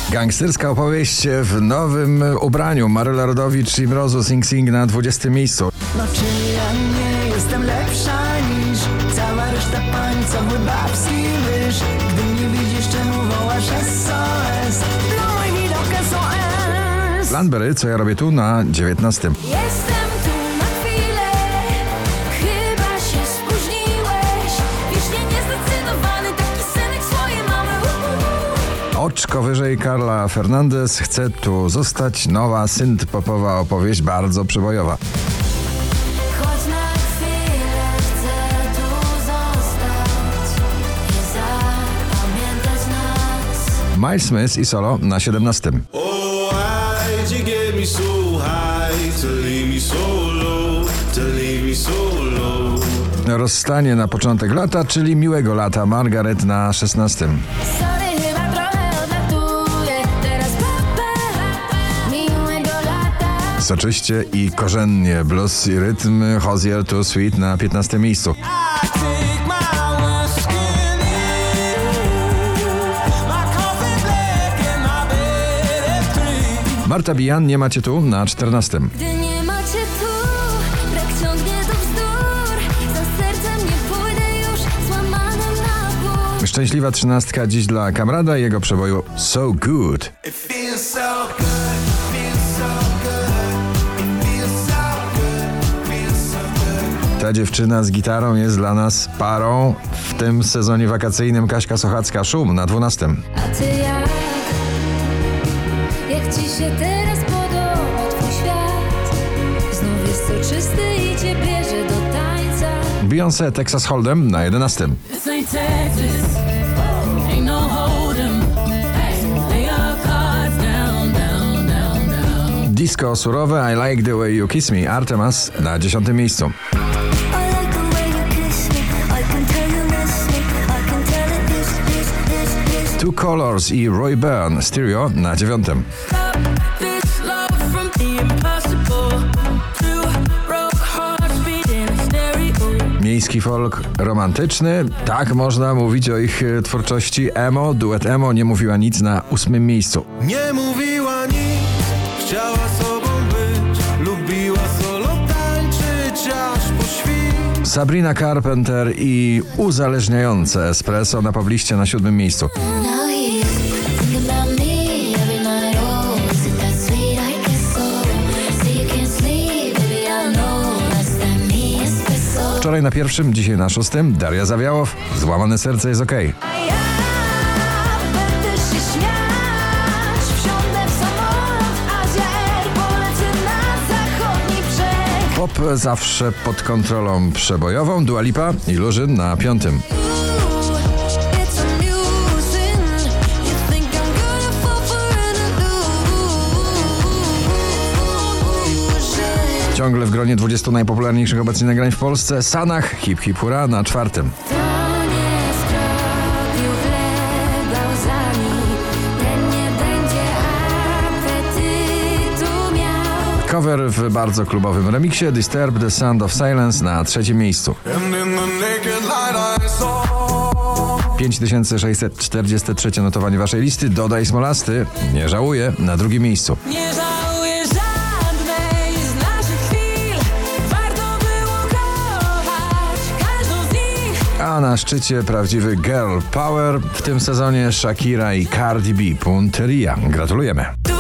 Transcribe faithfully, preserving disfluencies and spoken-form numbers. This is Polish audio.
Gangsterska opowieść w nowym ubraniu. Maryla Rodowicz i Mrozu Sing Sing na dwudziestym miejscu. No czy ja nie jestem lepsza niż cała reszta pań, co mój babski wyż. Gdy mnie widzisz, czemu wołasz S O S? Dla mój widok S O S. Landberry, co ja robię tu na dziewiętnastym. Jestem tu na chwilę, chyba się spóźniłeś. Wiecznie niezdecydowany, taki synek swojej mamy. Uhu. Oczko wyżej Carla Fernandez. Chcę tu zostać. Nowa synth-popowa opowieść, bardzo przebojowa. Chodź na chwilę, chcę tu zostać i zapamiętać nas. Miles Smith i Solo na siedemnastym. Oh, why'd you get me so high to leave me so low, to leave me so low? Rozstanie na początek lata, czyli miłego lata. Margaret na szesnastym. Sorry, chyba trochę odlatuję. Teraz papa, miłego lata. Soczyście i korzennie blues i rytm. Hozier to Sweet na piętnastym miejscu. I take my whiskey in, my coffee black and my bed at three. Marta Bijan, Nie macie tu na czternastym. Gdy nie macie tu, brak ciągnie do bzdur. Za sercem nie pójdę już, złamanym na pół. Szczęśliwa trzynastka dziś dla Kamrada i jego przeboju So Good. It feels so good, feels so good, it feels so good, feels so good. Ta dziewczyna z gitarą jest dla nas parą w tym sezonie wakacyjnym. Kaśka Sochacka, Szum na dwunastym. A ty jak? Jak ci się teraz podoba twój świat? Znów jest soczysty i cię bierze do tańca. Beyoncé, Texas Hold'em na jedenastym. This ain't Texas, ain't no hold'em. Hey, lay your cards down, down, down, down. Disco surowe, I Like the Way You Kiss Me, Artemas na dziesiątym miejscu. I like the way you kiss me. I can tell you miss me. I can tell it this, this, this, this. Two Colors i Roy Byrne, Stereo na dziewiątym. This love from the impossible. Two broke hearts beating stereo. Miejski folk romantyczny, tak można mówić o ich e, twórczości. Emo, duet Emo, Nie mówiła nic na ósmym miejscu. Nie mówiła nic, chciała sobą być, lubiła solo tańczyć aż po świt. Sabrina Carpenter i uzależniające Espresso na pobliście na siódmym miejscu. Now he's thinking about me every night. Oh, is it that sweet? I guess so. Say you can't sleep, baby, I know that's that me espresso. Wczoraj na pierwszym, dzisiaj na szóstym. Daria Zawiałow, Złamane serce jest okej. A ja będę się śmiać, wsiądę w samolot Azja Air, polecę na zachodni brzeg. Pop zawsze pod kontrolą przebojową. Dua Lipa, Illusion na piątym. It's amusing. You think I'm gonna fall for an illusion. Ciągle w gronie dwudziestu najpopularniejszych obecnie nagrań w Polsce. Sanach, Hip Hip Hura na czwartym. To nie skrobił chleba łzami, ten nie będzie apetytu miał. Cover w bardzo klubowym remiksie. Disturbed, The Sound of Silence na trzecim miejscu. And in the naked light I saw. pięć tysięcy sześćset czterdzieści trzy notowanie waszej listy. Dodaj Smolasty, Nie żałuję na drugim miejscu. Nie żałuję żadnej z naszych chwil. Warto było kochać każdą z nich. A na szczycie prawdziwy girl power w tym sezonie Shakira i Cardi B, Punteria. Gratulujemy.